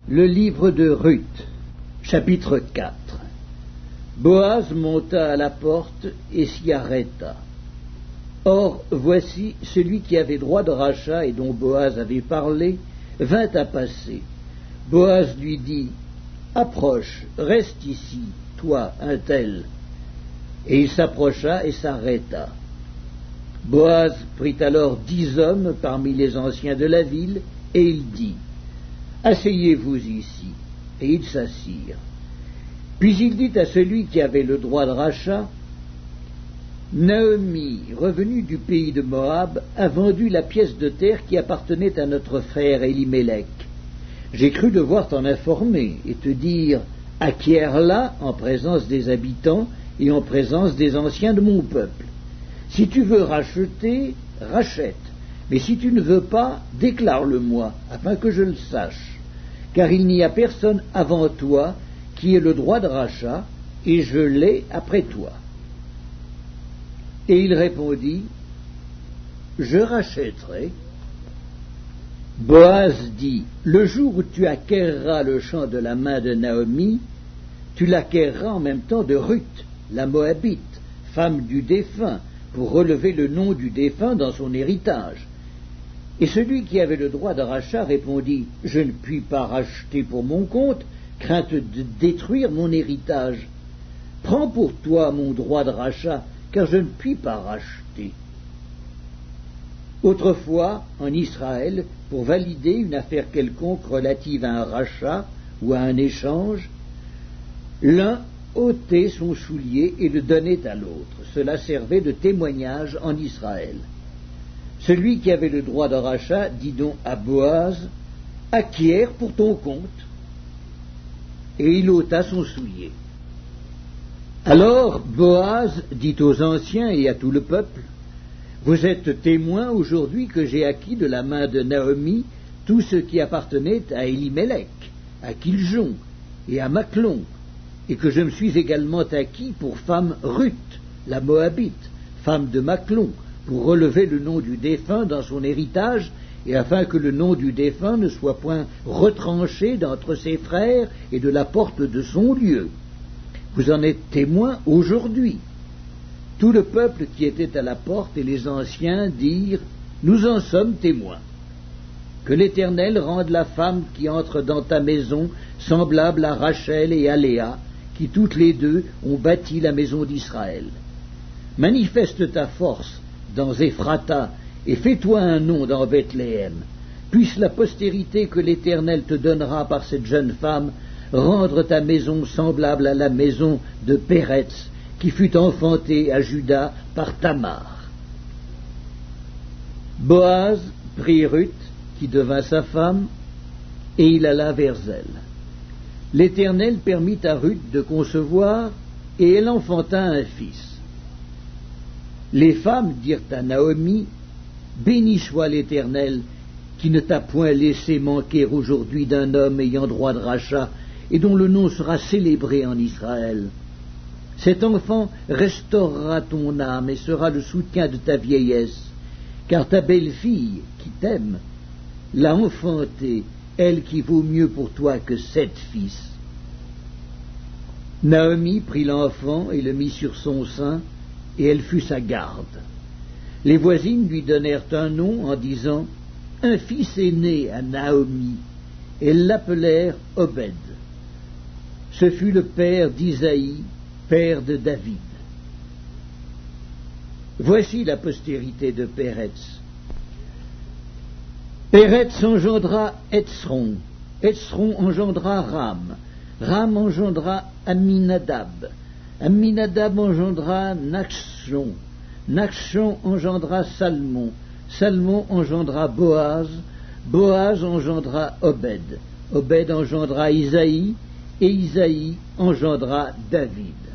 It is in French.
Le livre de Ruth, chapitre 4. Boaz monta à la porte et s'y arrêta. Or, voici, celui qui avait droit de rachat et dont Boaz avait parlé, vint à passer. Boaz lui dit, « Approche, reste ici, toi, un tel. » Et il s'approcha et s'arrêta. Boaz prit alors 10 hommes parmi les anciens de la ville, et il dit, « Asseyez-vous ici. » Et ils s'assirent. Puis il dit à celui qui avait le droit de rachat, « Naomi, revenue du pays de Moab, a vendu la pièce de terre qui appartenait à notre frère Élimélec. J'ai cru devoir t'en informer et te dire, acquiers-la en présence des habitants et en présence des anciens de mon peuple. Si tu veux racheter, rachète. Mais si tu ne veux pas, déclare-le-moi, afin que je le sache. Car il n'y a personne avant toi qui ait le droit de rachat, et je l'ai après toi. » Et il répondit, « Je rachèterai. » Boaz dit, « Le jour où tu acquerras le champ de la main de Naomi, tu l'acquerras en même temps de Ruth, la Moabite, femme du défunt, pour relever le nom du défunt dans son héritage. » Et celui qui avait le droit de rachat répondit, « Je ne puis pas racheter pour mon compte, crainte de détruire mon héritage. Prends pour toi mon droit de rachat, car je ne puis pas racheter. » Autrefois, en Israël, pour valider une affaire quelconque relative à un rachat ou à un échange, l'un ôtait son soulier et le donnait à l'autre. Cela servait de témoignage en Israël. Celui qui avait le droit de rachat dit donc à Boaz, « Acquiers pour ton compte. » Et il ôta son soulier. Alors Boaz dit aux anciens et à tout le peuple, « Vous êtes témoins aujourd'hui que j'ai acquis de la main de Naomi tout ce qui appartenait à Élimélec, à Kiljon et à Machlon, et que je me suis également acquis pour femme Ruth, la Moabite, femme de Machlon, pour relever le nom du défunt dans son héritage, et afin que le nom du défunt ne soit point retranché d'entre ses frères et de la porte de son lieu. Vous en êtes témoins aujourd'hui. » Tout le peuple qui était à la porte et les anciens dirent, « Nous en sommes témoins. Que l'Éternel rende la femme qui entre dans ta maison semblable à Rachel et à Léa, qui toutes les deux ont bâti la maison d'Israël. Manifeste ta force dans Éphrata, et fais-toi un nom dans Bethléem. Puisse la postérité que l'Éternel te donnera par cette jeune femme rendre ta maison semblable à la maison de Péretz, qui fut enfantée à Juda par Tamar. » Boaz prit Ruth, qui devint sa femme, et il alla vers elle. L'Éternel permit à Ruth de concevoir, et elle enfanta un fils. Les femmes dirent à Naomi, « Béni soit l'Éternel, qui ne t'a point laissé manquer aujourd'hui d'un homme ayant droit de rachat, et dont le nom sera célébré en Israël. Cet enfant restaurera ton âme et sera le soutien de ta vieillesse, car ta belle-fille, qui t'aime, l'a enfanté, elle qui vaut mieux pour toi que 7 fils. » Naomi prit l'enfant et le mit sur son sein, et elle fut sa garde. Les voisines lui donnèrent un nom en disant, « Un fils est né à Naomi. » Elles l'appelèrent Obed. Ce fut le père d'Isaïe, père de David. Voici la postérité de Péretz. Péretz engendra Hetzron. Hetzron engendra Ram. Ram engendra Aminadab. Aminadab engendra Nachshon. Nachshon engendra Salmon. Salmon engendra Boaz. Boaz engendra Obed. Obed engendra Isaïe. Et Isaïe engendra David.